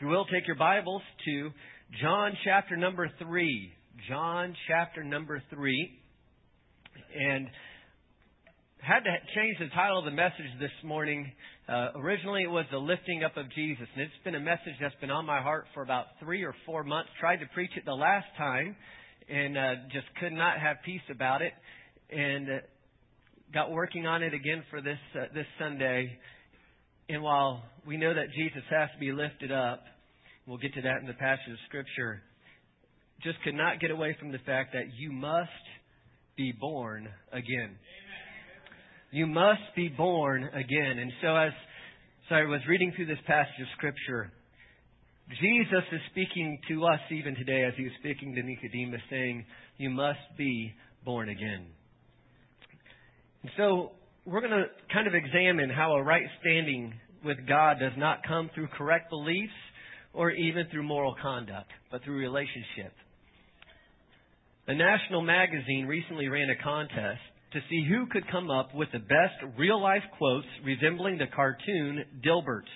you will, take your Bibles to John chapter number 3. John chapter number 3. And had to change the title of the message this morning. Originally it was the lifting up of Jesus. And it's been a message that's been on my heart for about 3 or 4 months. Tried to preach it the last time and just could not have peace about it. And got working on it again for this Sunday. And while we know that Jesus has to be lifted up, we'll get to that in the passage of Scripture, just could not get away from the fact that you must be born again. You must be born again. And so as I was reading through this passage of Scripture, Jesus is speaking to us even today as he was speaking to Nicodemus, saying, you must be born again. And so we're going to kind of examine how a right standing with God does not come through correct beliefs or even through moral conduct, but through relationship. A national magazine recently ran a contest to see who could come up with the best real-life quotes resembling the cartoon Dilbert.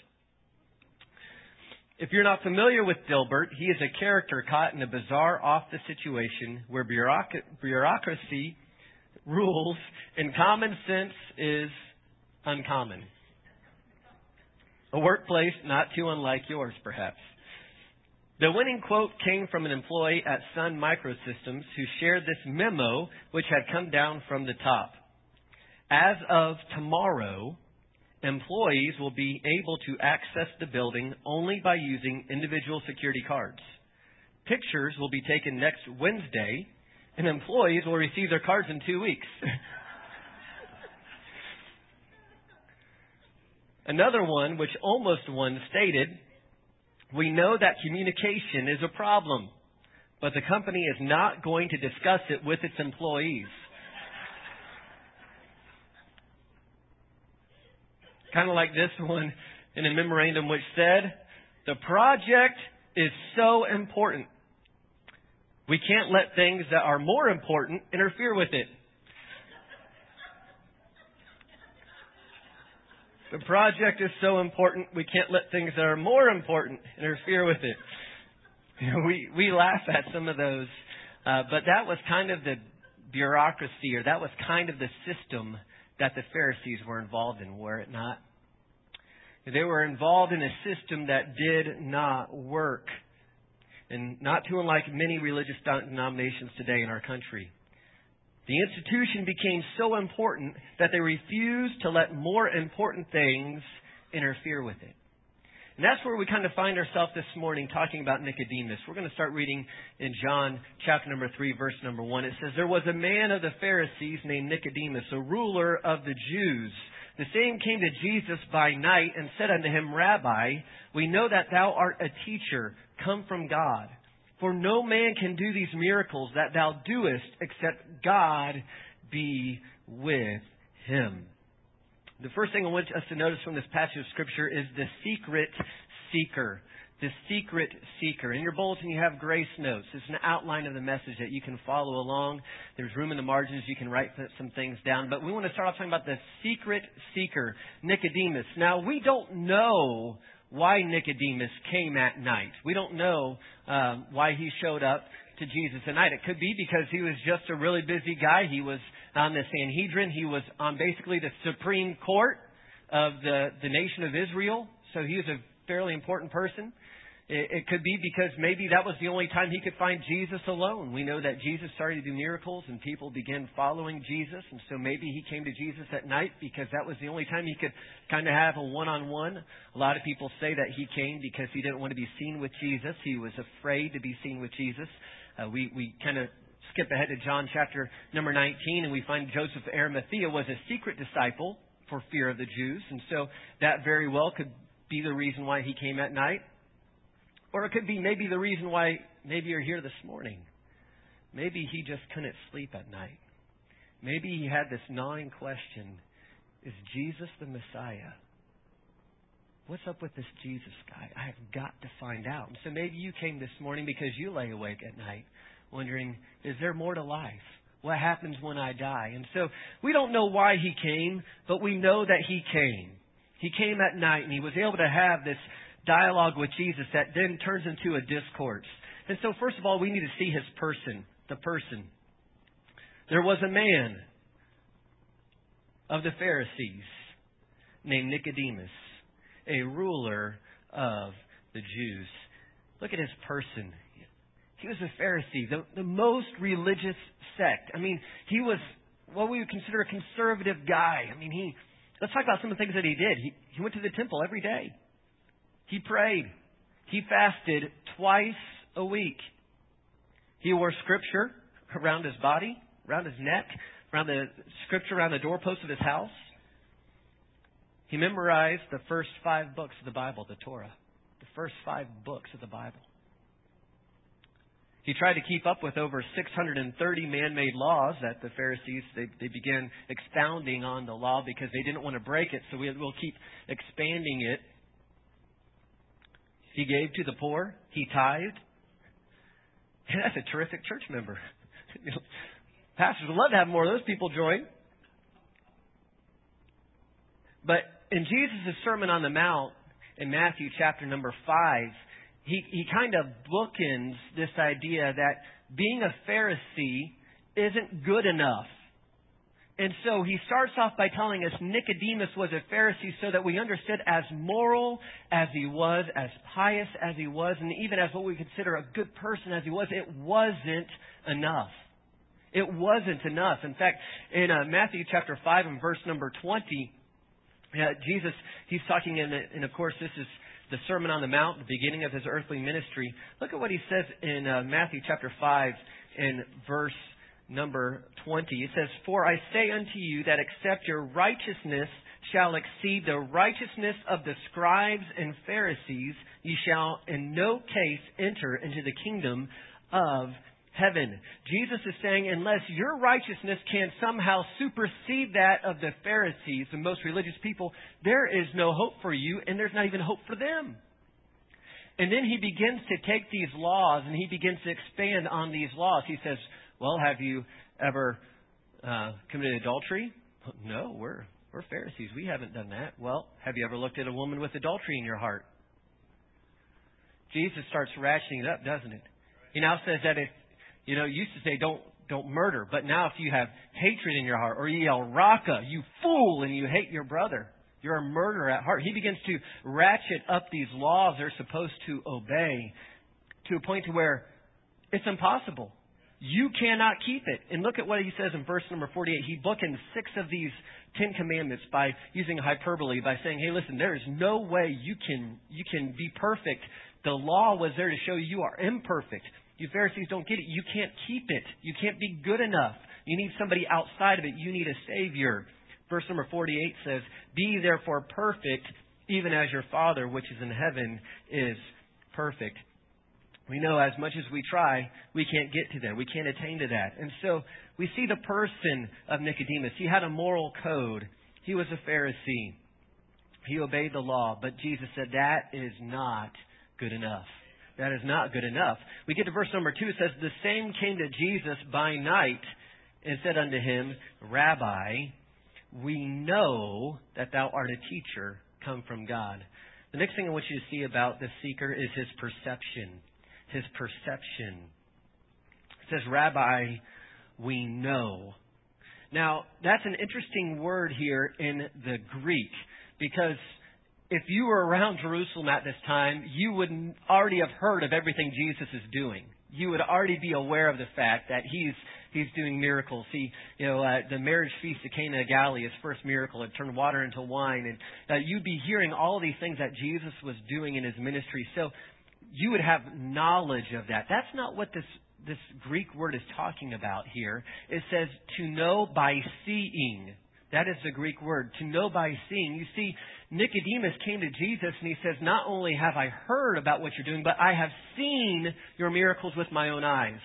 If you're not familiar with Dilbert, he is a character caught in a bizarre off-the-situation where bureaucracy rules and common sense is uncommon. A workplace not too unlike yours, perhaps. The winning quote came from an employee at Sun Microsystems who shared this memo which had come down from the top. As of tomorrow, employees will be able to access the building only by using individual security cards. Pictures will be taken next Wednesday, and employees will receive their cards in 2 weeks. Another one, which almost won, stated, we know that communication is a problem, but the company is not going to discuss it with its employees. Kind of like this one in a memorandum which said, the project is so important. We can't let things that are more important interfere with it. The project is so important, we can't let things that are more important interfere with it. We laugh at some of those, but that was kind of the bureaucracy, or that was kind of the system that the Pharisees were involved in, were it not? They were involved in a system that did not work, and not too unlike many religious denominations today in our country. The institution became so important that they refused to let more important things interfere with it. And that's where we kind of find ourselves this morning talking about Nicodemus. We're going to start reading in John chapter number 3, verse number 1. It says, there was a man of the Pharisees named Nicodemus, a ruler of the Jews. The same came to Jesus by night and said unto him, Rabbi, we know that thou art a teacher come from God. For no man can do these miracles that thou doest except God be with him. The first thing I want us to notice from this passage of Scripture is the secret seeker. The secret seeker. In your bulletin you have grace notes. It's an outline of the message that you can follow along. There's room in the margins. You can write some things down. But we want to start off talking about the secret seeker, Nicodemus. Now, we don't know why Nicodemus came at night. We don't know why he showed up to Jesus at night. It could be because he was just a really busy guy. He was on the Sanhedrin. He was on basically the Supreme Court of the nation of Israel. So he was a fairly important person. It could be because maybe that was the only time he could find Jesus alone. We know that Jesus started to do miracles and people began following Jesus. And so maybe he came to Jesus at night because that was the only time he could kind of have a one-on-one. A lot of people say that he came because he didn't want to be seen with Jesus. He was afraid to be seen with Jesus. We kind of skip ahead to John chapter number 19 and we find Joseph of Arimathea was a secret disciple for fear of the Jews. And so that very well could be the reason why he came at night. Or it could be maybe the reason why maybe you're here this morning. Maybe he just couldn't sleep at night. Maybe he had this gnawing question. Is Jesus the Messiah? What's up with this Jesus guy? I have got to find out. And so maybe you came this morning because you lay awake at night wondering, is there more to life? What happens when I die? And so we don't know why he came, but we know that he came. He came at night and he was able to have this dialogue with Jesus that then turns into a discourse. And so first of all, we need to see his person, the person. There was a man of the Pharisees named Nicodemus, a ruler of the Jews. Look at his person. He was a Pharisee, the most religious sect. I mean, he was what we would consider a conservative guy. I mean, let's talk about some of the things that he did. He went to the temple every day. He prayed. He fasted twice a week. He wore scripture around his body, around his neck, around the scripture around the doorpost of his house. He memorized the first 5 books of the Bible, the Torah. The first 5 books of the Bible. He tried to keep up with over 630 man-made laws that the Pharisees, they began expounding on the law because they didn't want to break it, so we'll keep expanding it. He gave to the poor. He tithed. And that's a terrific church member. Pastors would love to have more of those people join. But in Jesus' Sermon on the Mount, in Matthew chapter number 5, he kind of bookends this idea that being a Pharisee isn't good enough. And so he starts off by telling us Nicodemus was a Pharisee so that we understood as moral as he was, as pious as he was, and even as what we consider a good person as he was, it wasn't enough. It wasn't enough. In fact, in Matthew chapter 5 and verse number 20, Jesus, he's talking and of course this is the Sermon on the Mount, the beginning of his earthly ministry. Look at what he says in Matthew chapter 5 in verse number 20. It says, "For I say unto you that except your righteousness shall exceed the righteousness of the scribes and Pharisees, ye shall in no case enter into the kingdom of heaven." Jesus is saying, unless your righteousness can somehow supersede that of the Pharisees, the most religious people, there is no hope for you, and there's not even hope for them. And then he begins to take these laws, and he begins to expand on these laws. He says, well, have you ever committed adultery? No, we're Pharisees. We haven't done that. Well, have you ever looked at a woman with adultery in your heart? Jesus starts ratcheting it up, doesn't it? He now says that if, used to say don't murder, but now if you have hatred in your heart, or you yell, "Raka, you fool," and you hate your brother, you're a murderer at heart. He begins to ratchet up these laws they're supposed to obey to a point to where it's impossible. You cannot keep it. And look at what he says in verse number 48. He bookends 6 of these 10 commandments by using hyperbole, by saying, hey, listen, there is no way you can be perfect. The law was there to show you are imperfect. You Pharisees don't get it. You can't keep it. You can't be good enough. You need somebody outside of it. You need a Savior. Verse number 48 says, "Be therefore perfect, even as your Father which is in heaven is perfect." We know as much as we try, we can't get to that. We can't attain to that. And so we see the person of Nicodemus. He had a moral code. He was a Pharisee. He obeyed the law. But Jesus said that is not good enough. That is not good enough. We get to verse number 2. It says, "The same came to Jesus by night and said unto him, Rabbi, we know that thou art a teacher come from God." The next thing I want you to see about the seeker is his perception. His perception. It says, "Rabbi, we know." Now, that's an interesting word here in the Greek, because if you were around Jerusalem at this time, you would already have heard of everything Jesus is doing. You would already be aware of the fact that he's doing miracles. The marriage feast of Cana of Galilee, his first miracle, had turned water into wine. And you'd be hearing all these things that Jesus was doing in his ministry. So you would have knowledge of that. That's not what this Greek word is talking about here. It says to know by seeing. That is the Greek word, to know by seeing. You see, Nicodemus came to Jesus and he says, not only have I heard about what you're doing, but I have seen your miracles with my own eyes.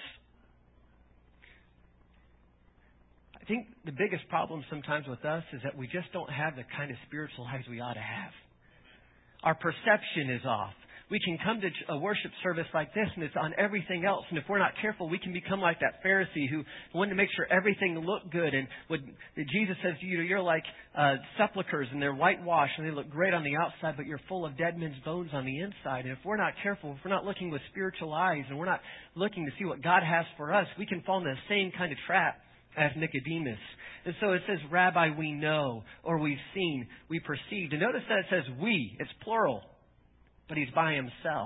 I think the biggest problem sometimes with us is that we just don't have the kind of spiritual eyes we ought to have. Our perception is off. we can come to a worship service like this and it's on everything else. And if we're not careful, we can become like that Pharisee who wanted to make sure everything looked good. And Jesus says, you're like sepulchres and they're whitewashed and they look great on the outside, but you're full of dead men's bones on the inside. And if we're not careful, if we're not looking with spiritual eyes and we're not looking to see what God has for us, we can fall into the same kind of trap as Nicodemus. And so it says, Rabbi, we know, or we've seen, we perceived. And notice that it says we. It's plural. But he's by himself.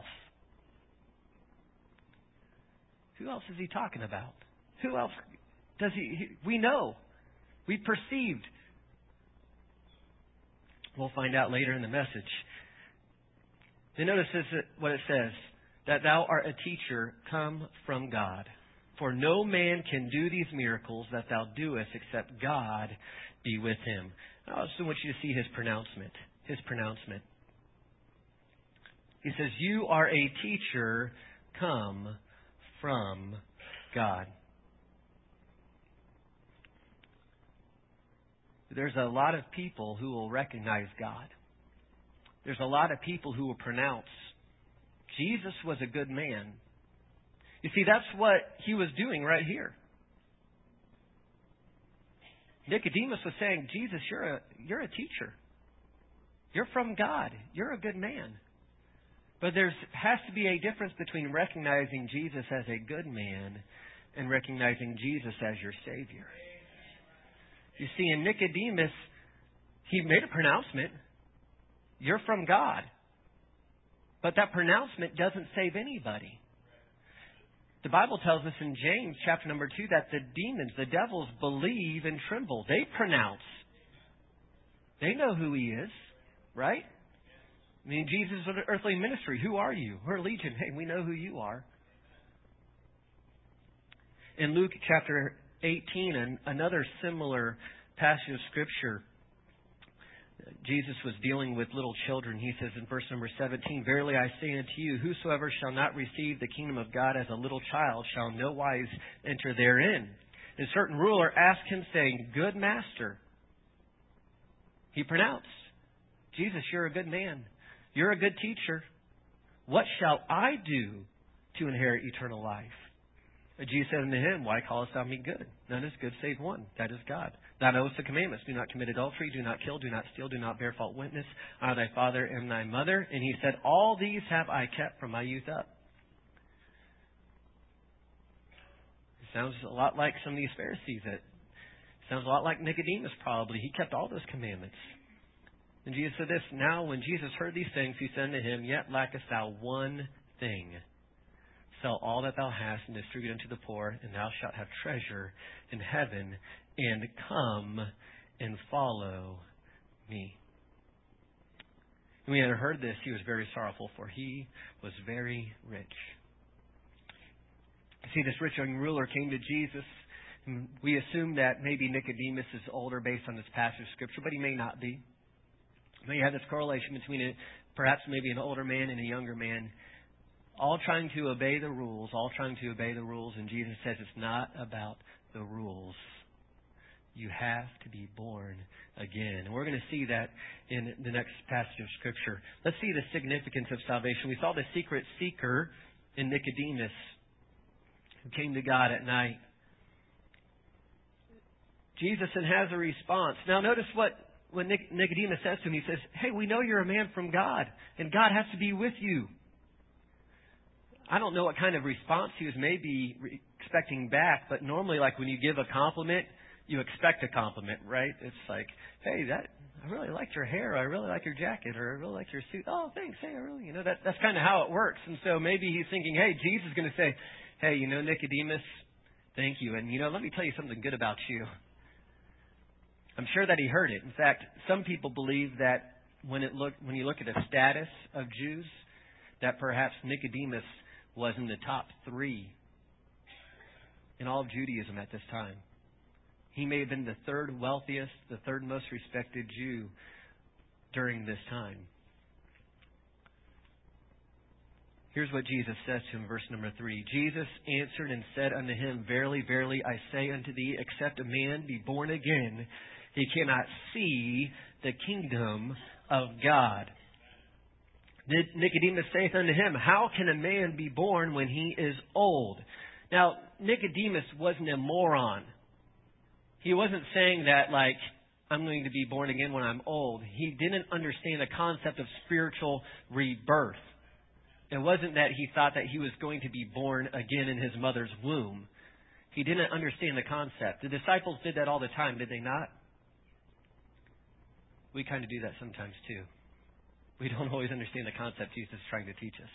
Who else is he talking about? Who else does we know. We perceived. We'll find out later in the message. Then notice what it says. That thou art a teacher come from God. For no man can do these miracles that thou doest except God be with him. I also want you to see his pronouncement. His pronouncement. He says, you are a teacher come from God. There's a lot of people who will recognize God. There's a lot of people who will pronounce Jesus was a good man. You see, that's what he was doing right here. Nicodemus was saying, Jesus, you're a teacher. You're from God. You're a good man. But there has to be a difference between recognizing Jesus as a good man and recognizing Jesus as your Savior. You see, in Nicodemus, he made a pronouncement. You're from God. But that pronouncement doesn't save anybody. The Bible tells us in James chapter number 2 that the demons, the devils, believe and tremble. They pronounce. They know who he is, right? I mean, Jesus' earthly ministry. Who are you? We're Legion. Hey, we know who you are. In Luke chapter 18, another similar passage of Scripture, Jesus was dealing with little children. He says in verse number 17, Verily I say unto you, whosoever shall not receive the kingdom of God as a little child shall no wise enter therein. And a certain ruler asked him, saying, Good master. He pronounced, Jesus, you're a good man. You're a good teacher. What shall I do to inherit eternal life? And Jesus said unto him, Why callest thou me good? None is good save one, that is God. Thou knowest the commandments. Do not commit adultery. Do not kill. Do not steal. Do not bear false witness. Honor thy father and thy mother. And he said, All these have I kept from my youth up. It sounds a lot like some of these Pharisees. It sounds a lot like Nicodemus probably. He kept all those commandments. And Jesus said this, Now when Jesus heard these things, he said unto him, Yet lackest thou one thing. Sell all that thou hast and distribute unto the poor, and thou shalt have treasure in heaven, and come and follow me. And when he had heard this, he was very sorrowful, for he was very rich. See, this rich young ruler came to Jesus. And we assume that maybe Nicodemus is older based on this passage of Scripture, but he may not be. You have this correlation between perhaps maybe an older man and a younger man, all trying to obey the rules, and Jesus says it's not about the rules. You have to be born again. And we're going to see that in the next passage of Scripture. Let's see the significance of salvation. We saw the secret seeker in Nicodemus who came to God at night. Jesus then has a response. Now notice when Nicodemus says to him, he says, Hey, we know you're a man from God, and God has to be with you. I don't know what kind of response he was maybe expecting back, but normally, like when you give a compliment, you expect a compliment, right? It's like, hey, I really liked your hair, I really like your jacket, or I really like your suit. Oh, thanks. Hey, I really, that's kind of how it works. And so maybe he's thinking, hey, Jesus is going to say, hey, Nicodemus, thank you. And, let me tell you something good about you. I'm sure that he heard it. In fact, some people believe that when you look at the status of Jews, that perhaps Nicodemus was in the top 3 in all of Judaism at this time. He may have been the third wealthiest, the third most respected Jew during this time. Here's what Jesus says to him, verse number 3. Jesus answered and said unto him, Verily, verily, I say unto thee, except a man be born again, he cannot see the kingdom of God. Nicodemus saith unto him, How can a man be born when he is old? Now, Nicodemus wasn't a moron. He wasn't saying that, like, I'm going to be born again when I'm old. He didn't understand the concept of spiritual rebirth. It wasn't that he thought that he was going to be born again in his mother's womb. He didn't understand the concept. The disciples did that all the time, did they not? We kind of do that sometimes too. We don't always understand the concept Jesus is trying to teach us.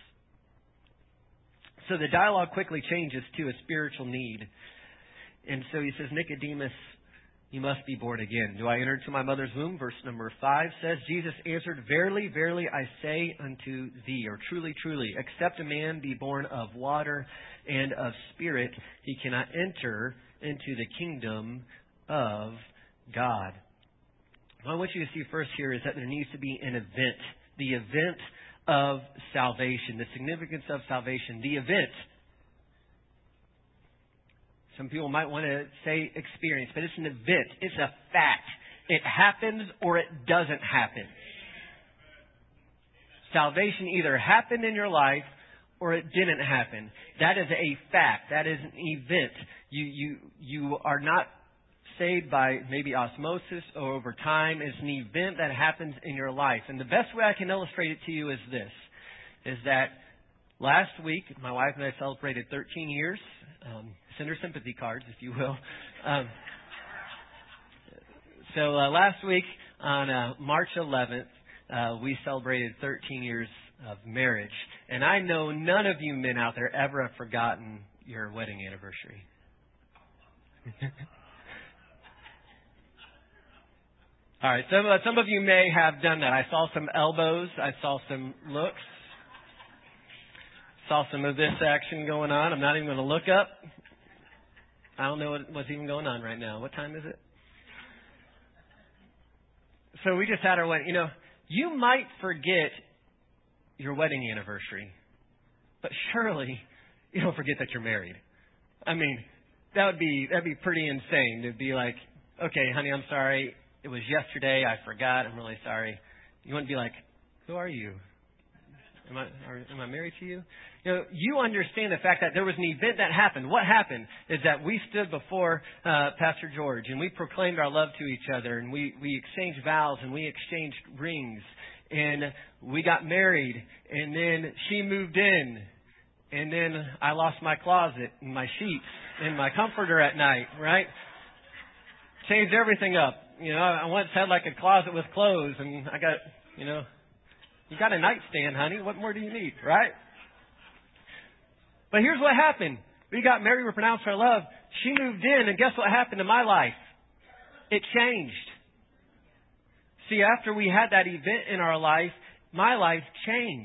So the dialogue quickly changes to a spiritual need. And so he says, Nicodemus, you must be born again. Do I enter into my mother's womb? Verse number 5 says, Jesus answered, Verily, verily, I say unto thee, or truly, truly, except a man be born of water and of spirit, he cannot enter into the kingdom of God. What I want you to see first here is that there needs to be an event. The event of salvation. The significance of salvation. The event. Some people might want to say experience, but it's an event. It's a fact. It happens or it doesn't happen. Salvation either happened in your life or it didn't happen. That is a fact. That is an event. You are not saved by maybe osmosis or over time. It's an event that happens in your life. And the best way I can illustrate it to you is this, is that last week, my wife and I celebrated 13 years. Send her sympathy cards, if you will. So last week, on March 11th, we celebrated 13 years of marriage. And I know none of you men out there ever have forgotten your wedding anniversary. All right, some of you may have done that. I saw some elbows. I saw some looks. Saw some of this action going on. I'm not even going to look up. I don't know what's even going on right now. What time is it? So we just had our wedding. You know, you might forget your wedding anniversary, but surely you don't forget that you're married. I mean, that'd be pretty insane to be like, okay, honey, I'm sorry. It was yesterday. I forgot. I'm really sorry. You wouldn't be like, who are you? Am I married to you? You know, you understand the fact that there was an event that happened. What happened is that we stood before Pastor George and we proclaimed our love to each other and we exchanged vows and we exchanged rings and we got married and then she moved in and then I lost my closet and my sheets and my comforter at night, right? Changed everything up. You know, I once had like a closet with clothes and I got, you know, you got a nightstand, honey. What more do you need, right? But here's what happened. We got married. We pronounced our love. She moved in, and guess what happened to my life? It changed. See, after we had that event in our life, my life changed.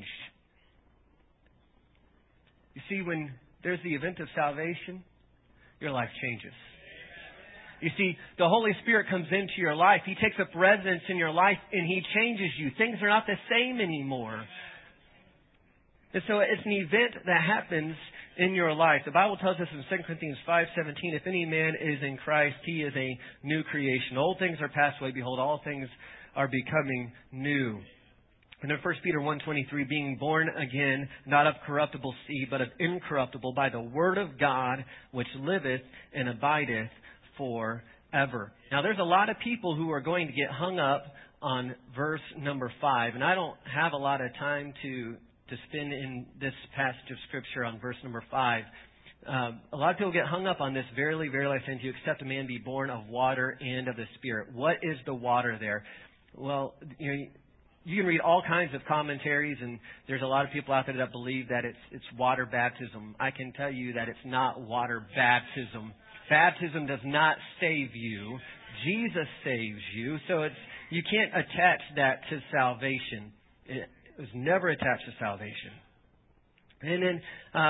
You see, when there's the event of salvation, your life changes. You see, the Holy Spirit comes into your life. He takes up residence in your life and He changes you. Things are not the same anymore. And so it's an event that happens in your life. The Bible tells us in 2 Corinthians 5:17, if any man is in Christ, he is a new creation. Old things are passed away. Behold, all things are becoming new. And in 1 Peter 1:23, being born again, not of corruptible seed, but of incorruptible, by the word of God, which liveth and abideth forever. Now, there's a lot of people who are going to get hung up on verse number 5, and I don't have a lot of time to spend in this passage of Scripture on verse number 5. A lot of people get hung up on this. Verily, verily, I say unto you, except a man be born of water and of the Spirit. What is the water there? Well, you can read all kinds of commentaries, and there's a lot of people out there that believe that it's water baptism. I can tell you that it's not water baptism. Baptism does not save you. Jesus saves you. So you can't attach that to salvation. It was never attached to salvation. And then,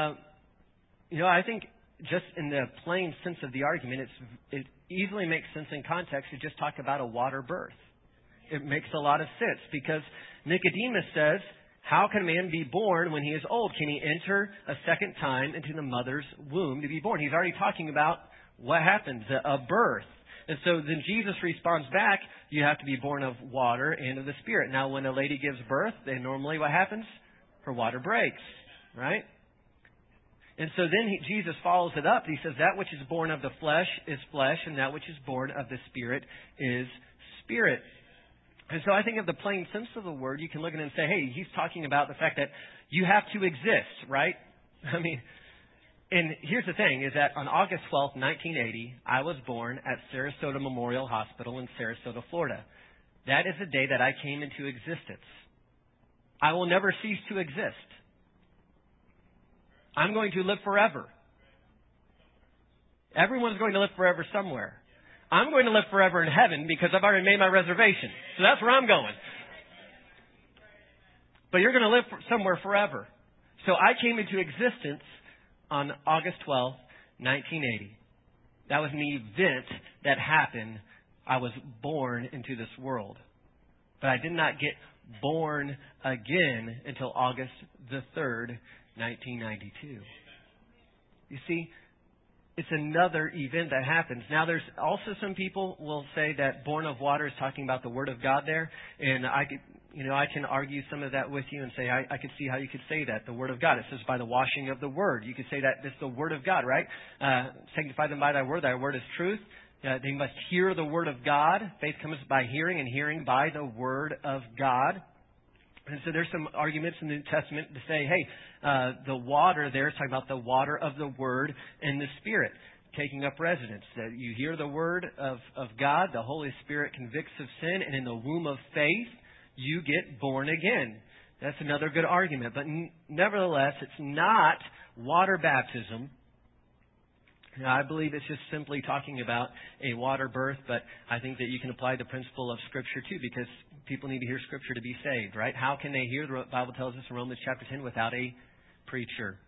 I think just in the plain sense of the argument, it easily makes sense in context to just talk about a water birth. It makes a lot of sense because Nicodemus says, how can a man be born when he is old? Can he enter a second time into the mother's womb to be born? He's already talking about what happens, a birth. And so then Jesus responds back, you have to be born of water and of the Spirit. Now, when a lady gives birth, then normally what happens? for water breaks, right? And so then Jesus follows it up. He says, that which is born of the flesh is flesh, and that which is born of the Spirit is spirit. And so I think of the plain sense of the word, you can look at it and say, hey, he's talking about the fact that you have to exist, right? I mean, and here's the thing, is that on August 12th, 1980, I was born at Sarasota Memorial Hospital in Sarasota, Florida. That is the day that I came into existence. I will never cease to exist. I'm going to live forever. Everyone's going to live forever somewhere. I'm going to live forever in heaven because I've already made my reservation. So that's where I'm going. But you're going to live somewhere forever. So I came into existence on August 12th, 1980. That was an event that happened. I was born into this world. But I did not get born again until August the 3rd, 1992. You see, it's another event that happens. Now, there's also some people will say that born of water is talking about the Word of God there. And I can argue some of that with you and say, I could see how you could say that, the Word of God. It says by the washing of the Word. You could say that this is the Word of God, right? Sanctify them by thy word is truth. They must hear the Word of God. Faith comes by hearing, and hearing by the Word of God. And so there's some arguments in the New Testament to say, hey, the water there is talking about the water of the Word and the Spirit taking up residence. That you hear the Word of God, the Holy Spirit convicts of sin, and in the womb of faith, you get born again. That's another good argument. But nevertheless, it's not water baptism. Now, I believe it's just simply talking about a water birth, but I think that you can apply the principle of Scripture too, because people need to hear Scripture to be saved, right? How can they hear, the Bible tells us in Romans chapter 10, without a preacher?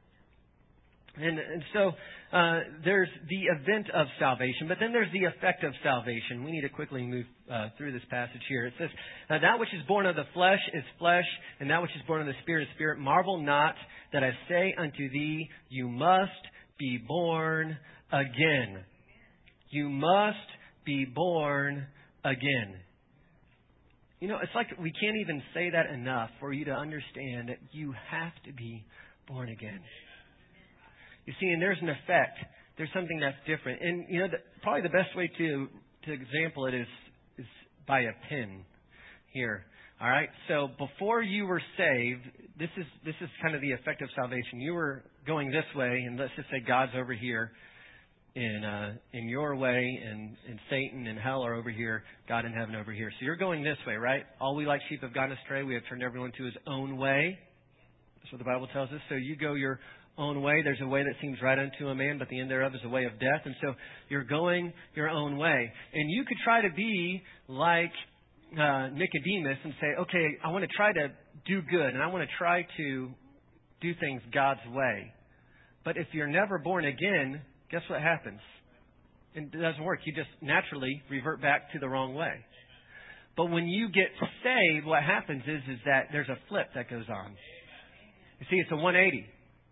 And so there's the event of salvation, but then there's the effect of salvation. We need to quickly move through this passage here. It says, that which is born of the flesh is flesh, and that which is born of the Spirit is spirit. Marvel not that I say unto thee, you must be born again. You must be born again. You know, it's like we can't even say that enough for you to understand that you have to be born again. You see, and there's an effect. There's something that's different. And, you know, probably the best way to example it is by a pen here. All right? So before you were saved, this is kind of the effect of salvation. You were going this way, and let's just say God's over here in your way, and Satan and hell are over here, God in heaven over here. So you're going this way, right? All we like sheep have gone astray. We have turned everyone to his own way. That's what the Bible tells us. So you go your own way. There's a way that seems right unto a man, but the end thereof is a way of death. And so you're going your own way. And you could try to be like Nicodemus and say, okay, I want to try to do good, and I want to try to do things God's way. But if you're never born again, guess what happens? It doesn't work. You just naturally revert back to the wrong way. But when you get saved, what happens is that there's a flip that goes on. You see, it's a 180.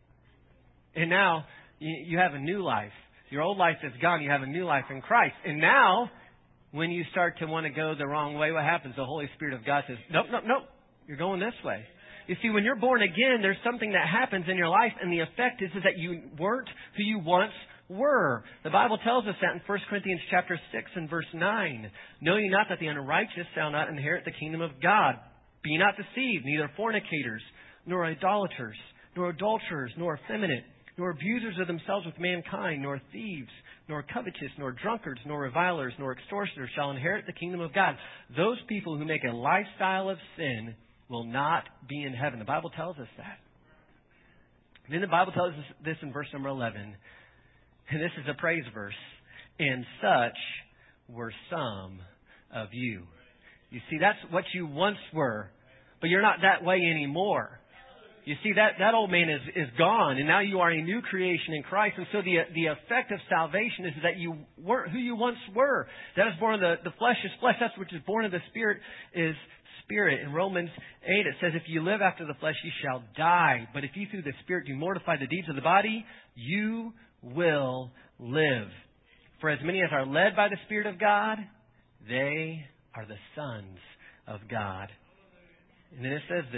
And now you have a new life. Your old life is gone. You have a new life in Christ. And now, when you start to want to go the wrong way, what happens? The Holy Spirit of God says, nope. You're going this way. You see, when you're born again, there's something that happens in your life, and the effect is that you weren't who you once were. The Bible tells us that in 1 Corinthians chapter 6 and verse 9. Know ye not that the unrighteous shall not inherit the kingdom of God? Be not deceived, neither fornicators, nor idolaters, nor adulterers, nor effeminate, nor abusers of themselves with mankind, nor thieves, nor covetous, nor drunkards, nor revilers, nor extortioners shall inherit the kingdom of God. Those people who make a lifestyle of sin will not be in heaven. The Bible tells us that. And then the Bible tells us this in verse number 11. And this is a praise verse. And such were some of you. You see, that's what you once were. But you're not that way anymore. You see, that old man is gone, and now you are a new creation in Christ. And so the effect of salvation is that you weren't who you once were. That is born of the flesh is flesh. That's which is born of the Spirit is Spirit. In Romans 8 it says, if you live after the flesh, you shall die. But if you through the Spirit do mortify the deeds of the body, you will live. For as many as are led by the Spirit of God, they are the sons of God. And then it says this,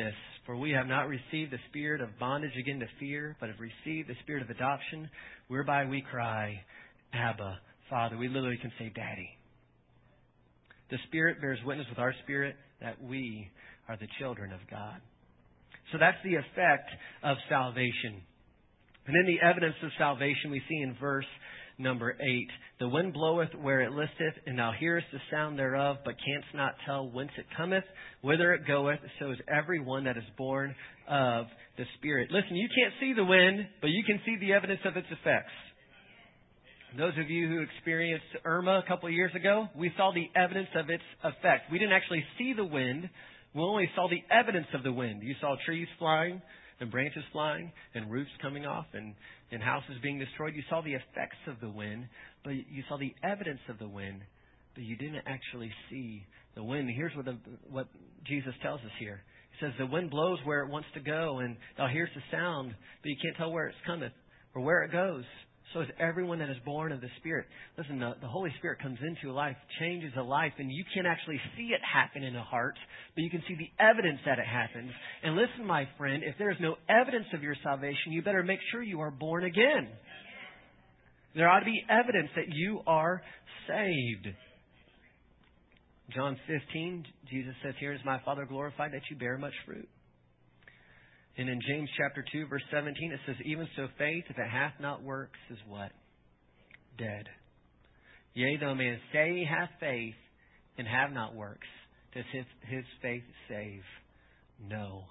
For we have not received the spirit of bondage again to fear, but have received the spirit of adoption, whereby we cry, Abba, Father. We literally can say, Daddy. The Spirit bears witness with our spirit that we are the children of God. So that's the effect of salvation. And then the evidence of salvation we see in verse number 8. The wind bloweth where it listeth, and thou hearest the sound thereof, but canst not tell whence it cometh, whither it goeth. So is every one that is born of the Spirit. Listen, you can't see the wind, but you can see the evidence of its effects. Those of you who experienced Irma a couple of years ago, we saw the evidence of its effect. We didn't actually see the wind. We only saw the evidence of the wind. You saw trees flying and branches flying and roofs coming off and houses being destroyed. You saw the effects of the wind, but you saw the evidence of the wind, but you didn't actually see the wind. Here's what Jesus tells us here. He says, the wind blows where it wants to go, and thou hearest the sound, but you can't tell where it's cometh or where it goes. So is everyone that is born of the Spirit. Listen, the Holy Spirit comes into a life, changes a life, and you can't actually see it happen in a heart, but you can see the evidence that it happens. And listen, my friend, if there is no evidence of your salvation, you better make sure you are born again. There ought to be evidence that you are saved. John 15, Jesus says, here is my Father glorified that you bear much fruit. And in James chapter 2, verse 17, it says, even so faith, if it hath not works, is what? Dead. Yea, though a man say he hath faith and have not works, does his faith save? No.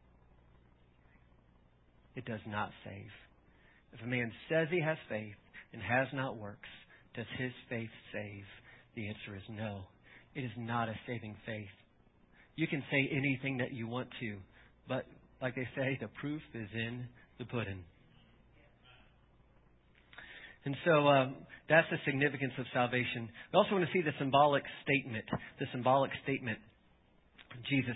It does not save. If a man says he has faith and has not works, does his faith save? The answer is no. It is not a saving faith. You can say anything that you want to, but like they say, the proof is in the pudding. And so that's the significance of salvation. We also want to see the symbolic statement. The symbolic statement. Jesus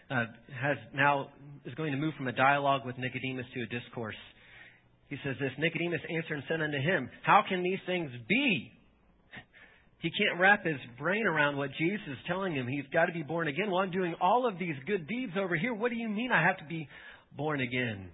is going to move from a dialogue with Nicodemus to a discourse. He says this, Nicodemus answered and said unto him, how can these things be? He can't wrap his brain around what Jesus is telling him. He's got to be born again. Well, I'm doing all of these good deeds over here. What do you mean I have to be born again?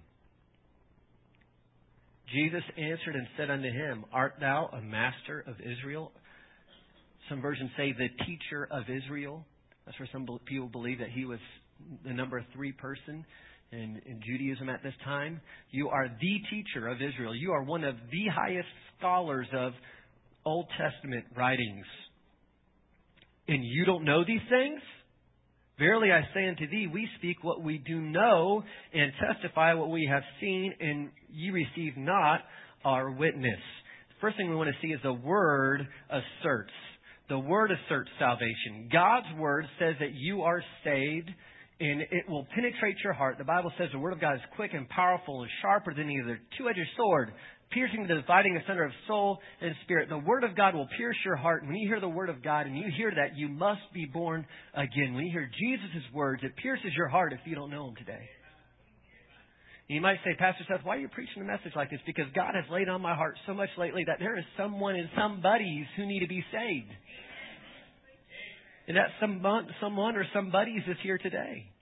Jesus answered and said unto him, art thou a master of Israel? Some versions say the teacher of Israel. That's where some people believe that he was the number 3 person in Judaism at this time. You are the teacher of Israel. You are one of the highest scholars of Old Testament writings. And you don't know these things? Verily I say unto thee, we speak what we do know and testify what we have seen, and ye receive not our witness. The first thing we want to see is the word asserts. The word asserts salvation. God's word says that you are saved, and it will penetrate your heart. The Bible says the word of God is quick and powerful and sharper than either two-edged sword, piercing the dividing asunder of soul and spirit. The Word of God will pierce your heart. When you hear the Word of God and you hear that, you must be born again. When you hear Jesus' words, it pierces your heart if you don't know Him today. And you might say, Pastor Seth, why are you preaching a message like this? Because God has laid on my heart so much lately that there is someone and somebodies who need to be saved. And that someone or somebodies is here today.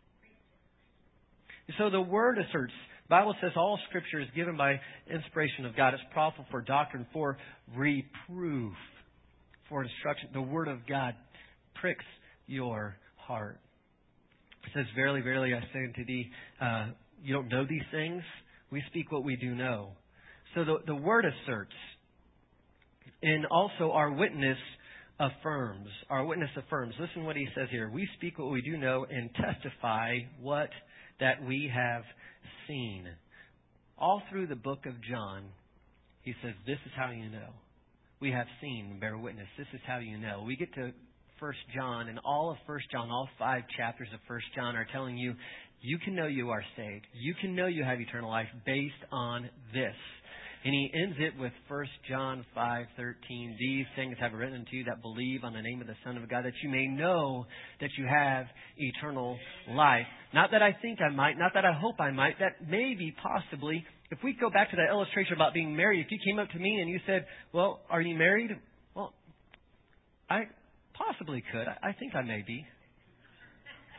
So the Word asserts. The Bible says all Scripture is given by inspiration of God. It's profitable for doctrine, for reproof, for instruction. The Word of God pricks your heart. It says, verily, verily, I say unto thee, you don't know these things? We speak what we do know. So the Word asserts. And also our witness affirms. Our witness affirms. Listen what he says here. We speak what we do know and testify what that we have seen. All through the book of John, he says, this is how you know. We have seen and bear witness. This is how you know. We get to 1 John, and all of 1 John, all 5 chapters of 1 John are telling you, you can know you are saved. You can know you have eternal life based on this. And he ends it with 1 John 5:13. These things have I written unto you that believe on the name of the Son of God, that you may know that you have eternal life. Not that I think I might, not that I hope I might, that maybe, possibly. If we go back to that illustration about being married, if you came up to me and you said, well, are you married? Well, I possibly could. I think I may be.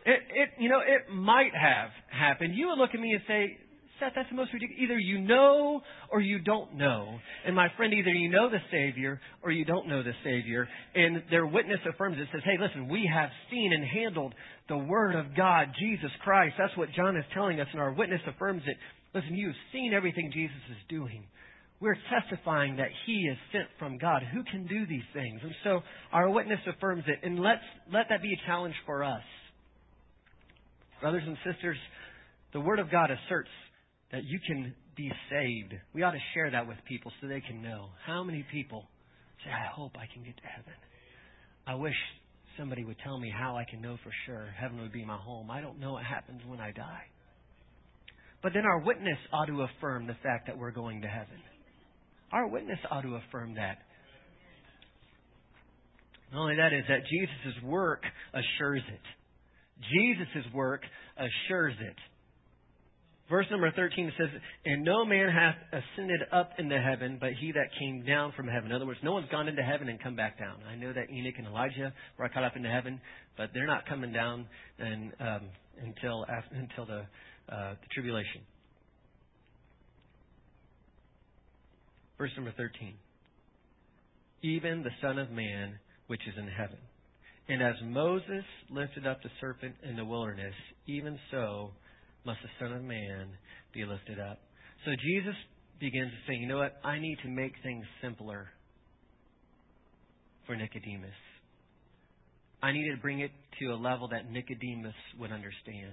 It might have happened. You would look at me and say, Seth, that's the most ridiculous. Either you know or you don't know. And my friend, either you know the Savior or you don't know the Savior. And their witness affirms it, says, hey, listen, we have seen and handled the Word of God, Jesus Christ. That's what John is telling us, and our witness affirms it. Listen, you've seen everything Jesus is doing. We're testifying that He is sent from God. Who can do these things? And so our witness affirms it. And let that be a challenge for us. Brothers and sisters, the Word of God asserts that you can be saved. We ought to share that with people so they can know. How many people say, I hope I can get to heaven. I wish somebody would tell me how I can know for sure heaven would be my home. I don't know what happens when I die. But then our witness ought to affirm the fact that we're going to heaven. Our witness ought to affirm that. Not only that is that Jesus' work assures it. Jesus' work assures it. Verse number 13 says, and no man hath ascended up into heaven, but he that came down from heaven. In other words, no one's gone into heaven and come back down. I know that Enoch and Elijah were caught up into heaven, but they're not coming down until the tribulation. Verse number 13. Even the Son of Man, which is in heaven. And as Moses lifted up the serpent in the wilderness, even so must the Son of Man be lifted up. So Jesus begins to say, you know what? I need to make things simpler for Nicodemus. I need to bring it to a level that Nicodemus would understand.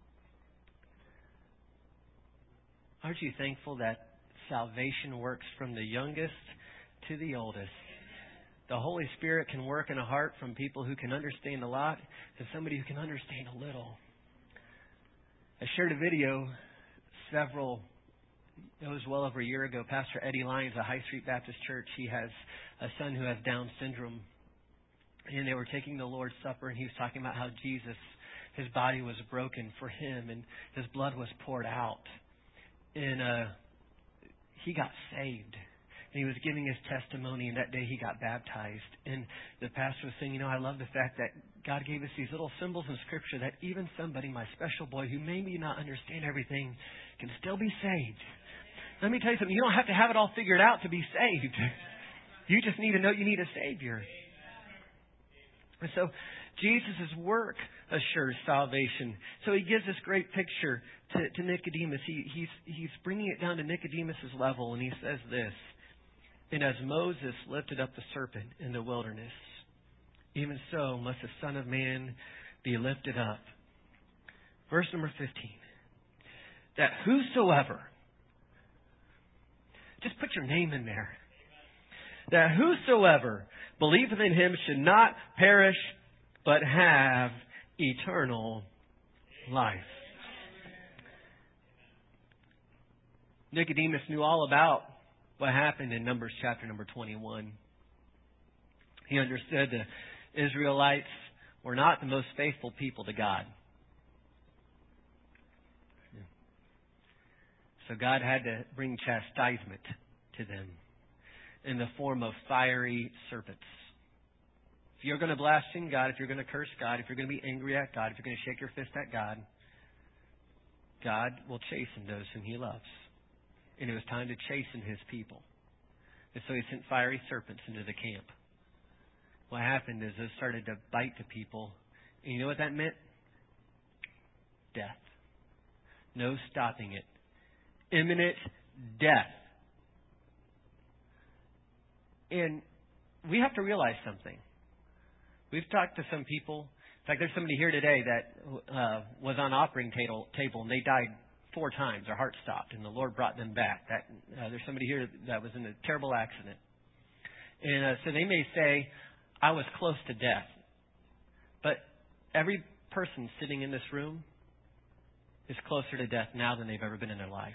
Aren't you thankful that salvation works from the youngest to the oldest? The Holy Spirit can work in a heart from people who can understand a lot to somebody who can understand a little. I shared a video it was well over a year ago. Pastor Eddie Lyons, a High Street Baptist Church, he has a son who has Down syndrome. And they were taking the Lord's Supper, and he was talking about how Jesus, His body was broken for him, and His blood was poured out. And he got saved. And he was giving his testimony, and that day he got baptized. And the pastor was saying, I love the fact that God gave us these little symbols in Scripture that even somebody, my special boy, who maybe not understand everything, can still be saved. Let me tell you something. You don't have to have it all figured out to be saved. You just need to know you need a Savior. And so Jesus' work assures salvation. So He gives this great picture to Nicodemus. He's bringing it down to Nicodemus' level, and He says this. And as Moses lifted up the serpent in the wilderness, even so must the Son of Man be lifted up. Verse number 15. That whosoever, just put your name in there. That whosoever believeth in Him should not perish, but have eternal life. Nicodemus knew all about what happened in Numbers chapter number 21. He understood the Israelites were not the most faithful people to God. So God had to bring chastisement to them in the form of fiery serpents. If you're going to blaspheme God, if you're going to curse God, if you're going to be angry at God, if you're going to shake your fist at God, God will chasten those whom He loves. And it was time to chasten His people. And so He sent fiery serpents into the camp. What happened is those started to bite the people. And you know what that meant? Death. No stopping it. Imminent death. And we have to realize something. We've talked to some people. In fact, there's somebody here today that was on operating table and they died 4 times. Their heart stopped, and the Lord brought them back. There's somebody here that was in a terrible accident. And so they may say, I was close to death. But every person sitting in this room is closer to death now than they've ever been in their life.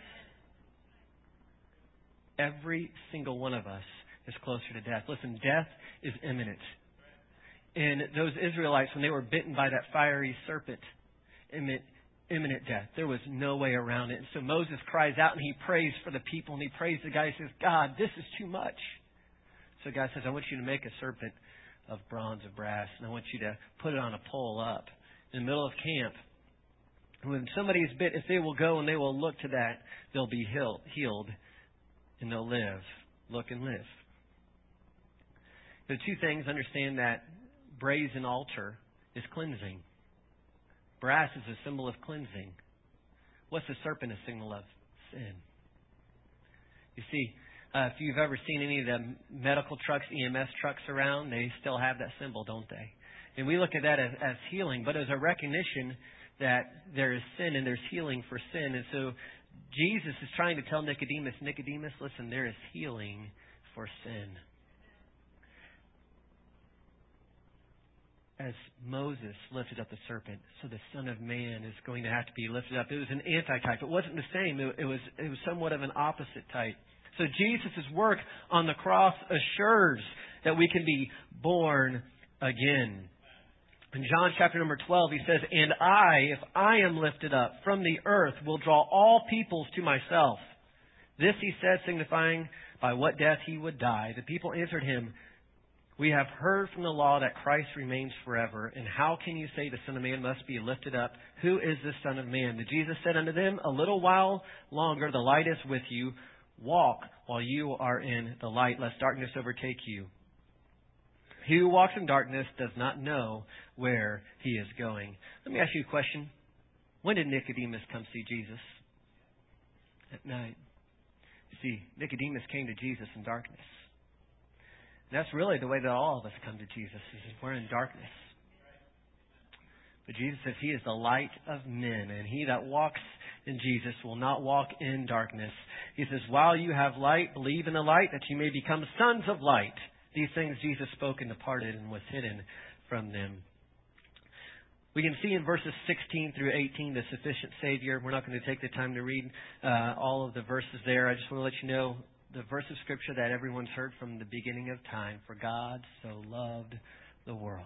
Every single one of us is closer to death. Listen, death is imminent. And those Israelites, when they were bitten by that fiery serpent, imminent death. There was no way around it. And so Moses cries out and he prays for the people, and he prays to God. He says, God, this is too much. So So God says, I want you to make a serpent of bronze, of brass, and I want you to put it on a pole up. in the middle of camp. When somebody is bit, if they will go and they will look to that, they'll be healed, and they'll live. Look and live. The two things, understand that brazen altar is cleansing. Brass is a symbol of cleansing. What's the serpent a signal of? Sin. You see, if you've ever seen any of the medical trucks, EMS trucks around, they still have that symbol, don't they? And we look at that as healing, but as a recognition that there is sin and there's healing for sin. And so Jesus is trying to tell Nicodemus, listen, there is healing for sin. As Moses lifted up the serpent, so the Son of Man is going to have to be lifted up. It was an anti-type. It wasn't the same. It was somewhat of an opposite type. So Jesus' work on the cross assures that we can be born again. In John chapter number 12, he says, "And I, if I am lifted up from the earth, will draw all peoples to myself." This he said, signifying by what death he would die. The people answered him, "We have heard from the law that Christ remains forever. And how can you say the Son of Man must be lifted up? Who is the Son of Man?" And Jesus said unto them, "A little while longer the light is with you. Walk while you are in the light, lest darkness overtake you. He who walks in darkness does not know where he is going." Let me ask you a question. When did Nicodemus come see Jesus? At night. See, Nicodemus came to Jesus in darkness. And that's really the way that all of us come to Jesus, is we're in darkness. But Jesus says He is the light of men, and he that walks in Jesus will not walk in darkness. He says, while you have light, believe in the light, that you may become sons of light. These things Jesus spoke and departed and was hidden from them. We can see in verses 16 through 18 the sufficient Savior. We're not going to take the time to read all of the verses there. I just want to let you know the verse of Scripture that everyone's heard from the beginning of time. For God so loved the world.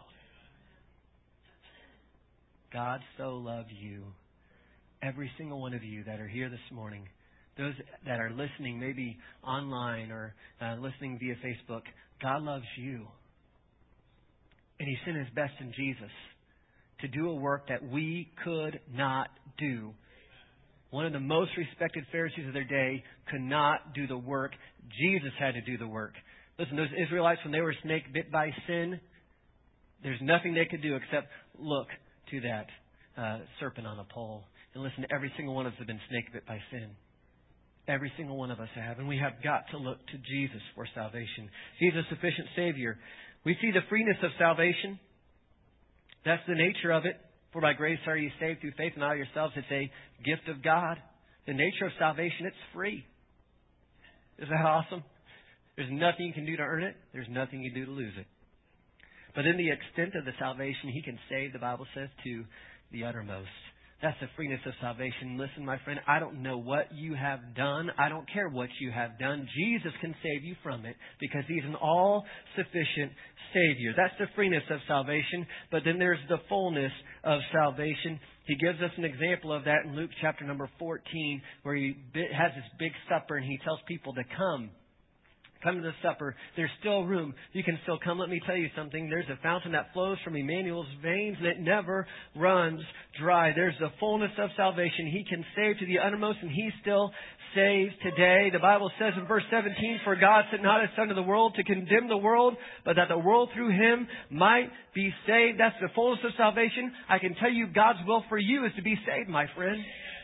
God so loved you. Every single one of you that are here this morning. Those that are listening maybe online or listening via Facebook. God loves you. And He sent His best in Jesus to do a work that we could not do. One of the most respected Pharisees of their day could not do the work. Jesus had to do the work. Listen, those Israelites, when they were snake bit by sin, there's nothing they could do except look to that serpent on a pole. And listen, every single one of us have been snake bit by sin. Every single one of us have. And we have got to look to Jesus for salvation. He's a sufficient Savior. We see the freeness of salvation. That's the nature of it. For by grace are you saved through faith, not yourselves. It's a gift of God. The nature of salvation, it's free. Is that awesome? There's nothing you can do to earn it. There's nothing you can do to lose it. But in the extent of the salvation, He can save, the Bible says, to the uttermost. That's the freeness of salvation. Listen, my friend, I don't know what you have done. I don't care what you have done. Jesus can save you from it because He's an all-sufficient Savior. That's the freeness of salvation. But then there's the fullness of salvation. He gives us an example of that in Luke chapter number 14, where He has this big supper and He tells people to come to the supper. There's still room. You can still come. Let me tell you something. There's a fountain that flows from Emmanuel's veins and it never runs dry. There's the fullness of salvation. He can save to the uttermost and He still saves today. The Bible says in verse 17, for God sent not His Son to the world to condemn the world, but that the world through Him might be saved. That's the fullness of salvation. I can tell you God's will for you is to be saved, my friend.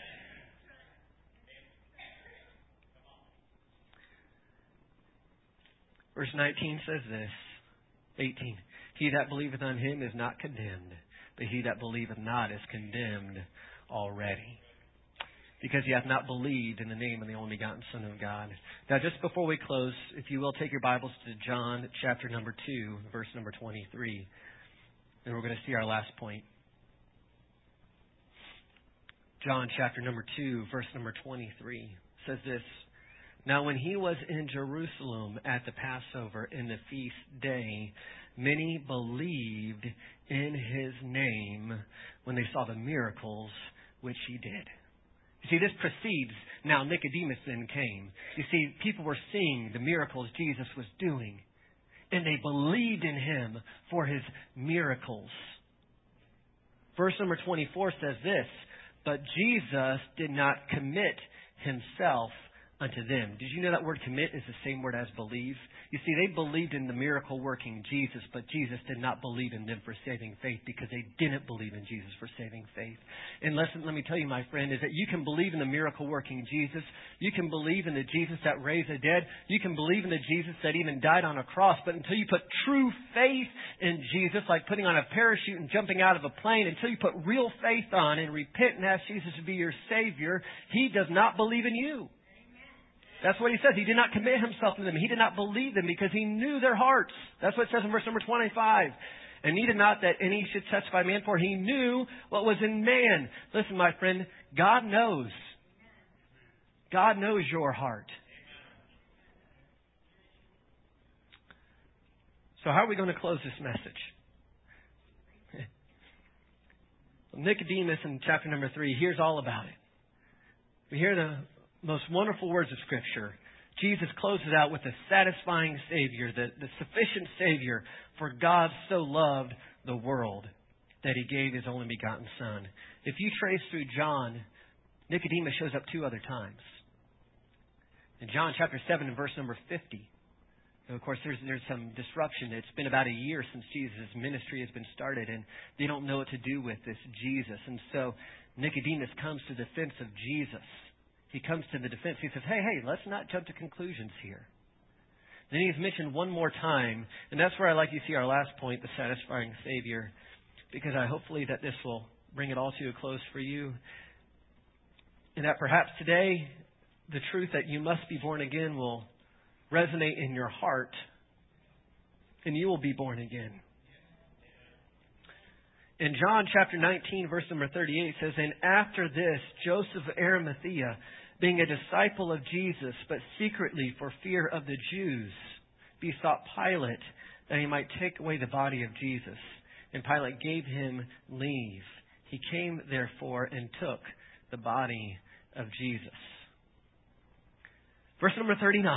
Verse 19 says this, 18, he that believeth on Him is not condemned, but he that believeth not is condemned already, because he hath not believed in the name of the only begotten Son of God. Now, just before we close, if you will, take your Bibles to John chapter number 2, verse number 23, and we're going to see our last point. John chapter number 2, verse number 23 says this, now when He was in Jerusalem at the Passover in the feast day, many believed in His name when they saw the miracles which He did. You see, this precedes, now Nicodemus then came. You see, people were seeing the miracles Jesus was doing, and they believed in Him for His miracles. Verse number 24 says this, but Jesus did not commit himself unto them. Did you know that word commit is the same word as believe? You see, they believed in the miracle working Jesus, but Jesus did not believe in them for saving faith because they didn't believe in Jesus for saving faith. And listen, let me tell you, my friend, is that you can believe in the miracle working Jesus. You can believe in the Jesus that raised the dead. You can believe in the Jesus that even died on a cross. But until you put true faith in Jesus, like putting on a parachute and jumping out of a plane, until you put real faith on and repent and ask Jesus to be your Savior, He does not believe in you. That's what he says. He did not commit himself to them. He did not believe them because he knew their hearts. That's what it says in verse number 25. And needed not that any should testify man, for he knew what was in man. Listen, my friend, God knows. God knows your heart. So how are we going to close this message? Nicodemus in chapter number 3 hears all about it. We hear the most wonderful words of Scripture. Jesus closes out with a satisfying Savior, the sufficient Savior, for God so loved the world that He gave His only begotten Son. If you trace through John, Nicodemus shows up 2 other times. In John chapter 7 and verse number 50. And of course, there's some disruption. It's been about a year since Jesus' ministry has been started, and they don't know what to do with this Jesus. And so Nicodemus comes to the defense of Jesus. He comes to the defense. He says, hey, let's not jump to conclusions here. Then he's mentioned one more time, and that's where I like you see our last point, the satisfying Savior, because hopefully that this will bring it all to a close for you. And that perhaps today, the truth that you must be born again will resonate in your heart, and you will be born again. In John chapter 19, verse number 38 says, and after this, Joseph of Arimathea, being a disciple of Jesus, but secretly for fear of the Jews, besought Pilate that he might take away the body of Jesus. And Pilate gave him leave. He came, therefore, and took the body of Jesus. Verse number 39.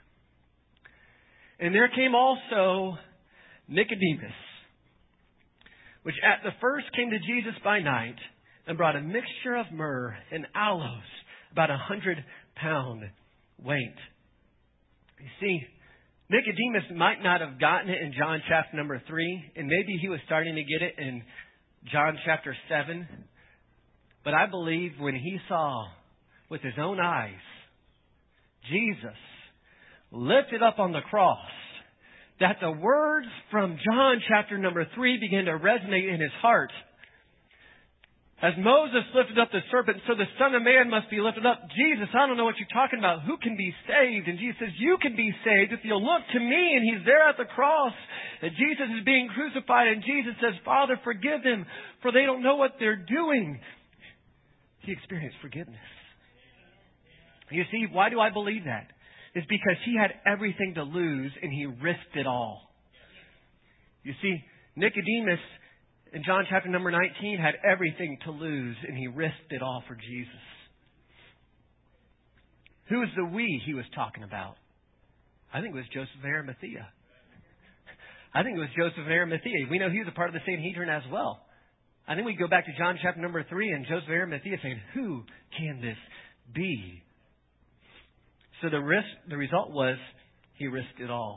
And there came also Nicodemus, which at the first came to Jesus by night, and brought a mixture of myrrh and aloes, about 100-pound weight. You see, Nicodemus might not have gotten it in John chapter number 3, and maybe he was starting to get it in John chapter 7. But I believe when he saw with his own eyes Jesus lifted up on the cross, that the words from John chapter number 3 began to resonate in his heart. As Moses lifted up the serpent, so the Son of Man must be lifted up. Jesus, I don't know what you're talking about. Who can be saved? And Jesus says, you can be saved if you'll look to me. And He's there at the cross. And Jesus is being crucified. And Jesus says, Father, forgive them, for they don't know what they're doing. He experienced forgiveness. You see, why do I believe that? It's because He had everything to lose and He risked it all. You see, Nicodemus in John chapter number 19 had everything to lose and he risked it all for Jesus. Who is the we he was talking about? I think it was Joseph of Arimathea. I think it was Joseph of Arimathea. We know he was a part of the Sanhedrin as well. I think we go back to John chapter number 3 and Joseph of Arimathea saying, who can this be? So the result was he risked it all.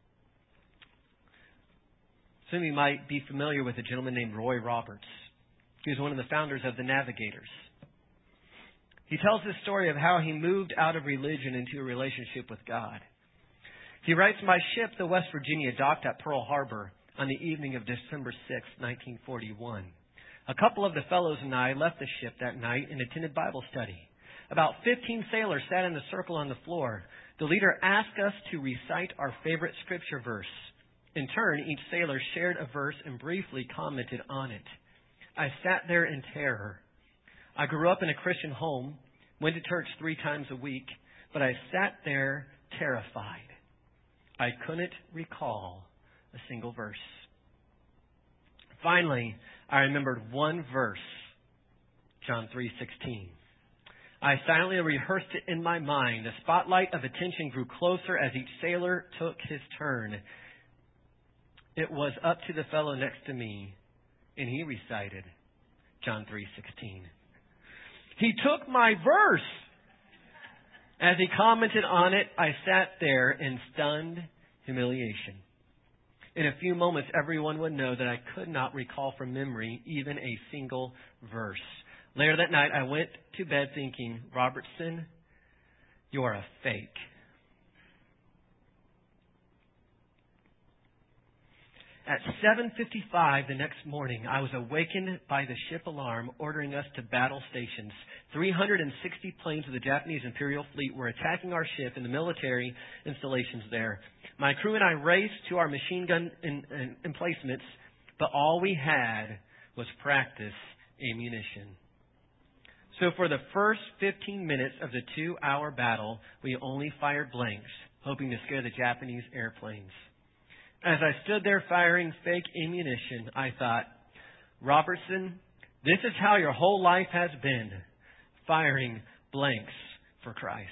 Some of you might be familiar with a gentleman named Roy Roberts. He was one of the founders of the Navigators. He tells this story of how he moved out of religion into a relationship with God. He writes, my ship, the West Virginia, docked at Pearl Harbor on the evening of December 6, 1941. A couple of the fellows and I left the ship that night and attended Bible study. About 15 sailors sat in a circle on the floor. The leader asked us to recite our favorite scripture verse. In turn, each sailor shared a verse and briefly commented on it. I sat there in terror. I grew up in a Christian home, went to church 3 times a week, but I sat there terrified. I couldn't recall a single verse. Finally, I remembered one verse, John 3:16. I silently rehearsed it in my mind. The spotlight of attention grew closer as each sailor took his turn. It was up to the fellow next to me, and he recited, John 3:16. He took my verse. As he commented on it, I sat there in stunned humiliation. In a few moments, everyone would know that I could not recall from memory even a single verse. Later that night, I went to bed thinking, Robertson, you're a fake. At 7:55 the next morning, I was awakened by the ship alarm ordering us to battle stations. 360 planes of the Japanese Imperial Fleet were attacking our ship and the military installations there. My crew and I raced to our machine gun emplacements, but all we had was practice ammunition. So for the first 15 minutes of the 2-hour battle, we only fired blanks, hoping to scare the Japanese airplanes. As I stood there firing fake ammunition, I thought, Robertson, this is how your whole life has been, firing blanks for Christ.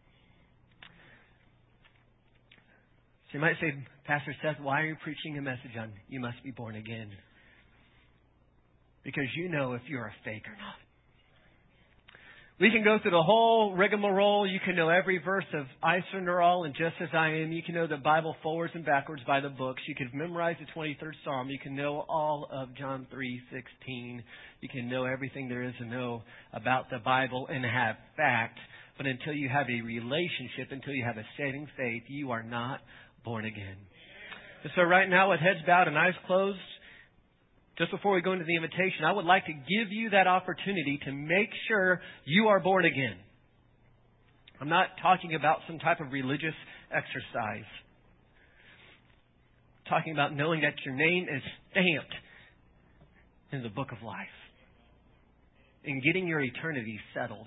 So you might say, Pastor Seth, why are you preaching a message on you must be born again? Because you know if you're a fake or not. We can go through the whole rigmarole. You can know every verse of I surrender all and just as I am. You can know the Bible forwards and backwards by the books. You can memorize the 23rd Psalm. You can know all of John 3:16. You can know everything there is to know about the Bible and have fact. But until you have a relationship, until you have a saving faith, you are not born again. And so right now, with heads bowed and eyes closed, just before we go into the invitation, I would like to give you that opportunity to make sure you are born again. I'm not talking about some type of religious exercise. I'm talking about knowing that your name is stamped in the book of life and getting your eternity settled.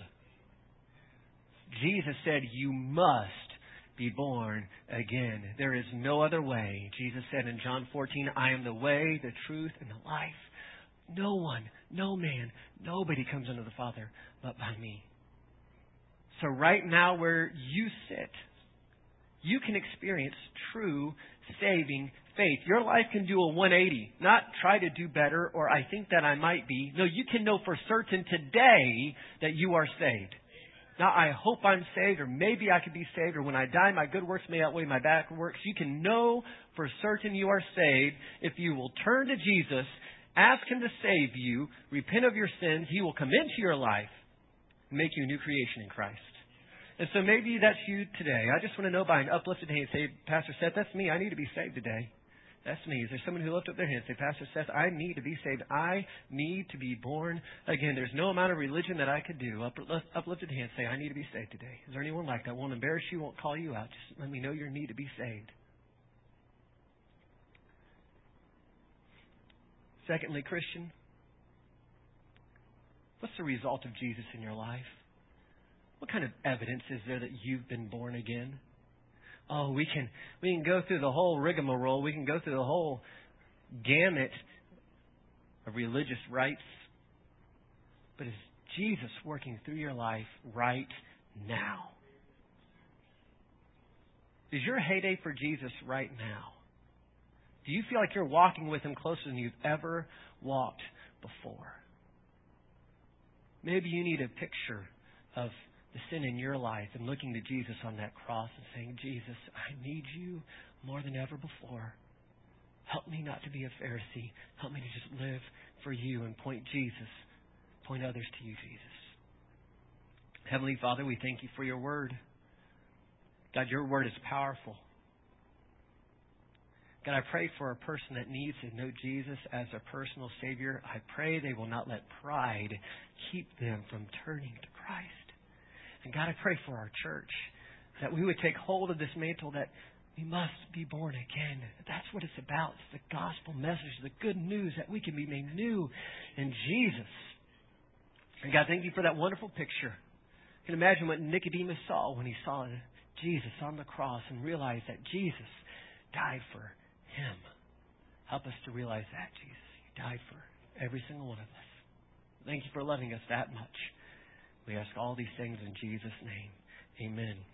Jesus said, you must be born again. There is no other way. Jesus said in John 14, I am the way, the truth, and the life. No one, no man, nobody comes unto the Father but by me. So right now where you sit, you can experience true saving faith. Your life can do a 180. Not try to do better or I think that I might be. No, you can know for certain today that you are saved. Now, I hope I'm saved, or maybe I could be saved, or when I die, my good works may outweigh my bad works. You can know for certain you are saved if you will turn to Jesus, ask Him to save you, repent of your sins. He will come into your life and make you a new creation in Christ. And so maybe that's you today. I just want to know by an uplifted hand, say, Pastor Seth, that's me. I need to be saved today. That's me. Is there someone who lifted up their hand and say, Pastor Seth, I need to be saved. I need to be born again. There's no amount of religion that I could do. Uplifted hand, say, I need to be saved today. Is there anyone like that? Won't embarrass you, won't call you out. Just let me know your need to be saved. Secondly, Christian, what's the result of Jesus in your life? What kind of evidence is there that you've been born again? Oh, we can go through the whole rigmarole. We can go through the whole gamut of religious rites. But is Jesus working through your life right now? Is your heyday for Jesus right now? Do you feel like you're walking with Him closer than you've ever walked before? Maybe you need a picture of the sin in your life and looking to Jesus on that cross and saying, Jesus, I need you more than ever before. Help me not to be a Pharisee. Help me to just live for you and point others to you, Jesus. Heavenly Father, we thank you for your word. God, your word is powerful. God, I pray for a person that needs to know Jesus as a personal Savior. I pray they will not let pride keep them from turning to Christ. And God, I pray for our church that we would take hold of this mantle that we must be born again. That's what it's about. It's the gospel message, the good news that we can be made new in Jesus. And God, thank you for that wonderful picture. You can imagine what Nicodemus saw when he saw Jesus on the cross and realized that Jesus died for him. Help us to realize that, Jesus. You died for every single one of us. Thank you for loving us that much. We ask all these things in Jesus' name. Amen.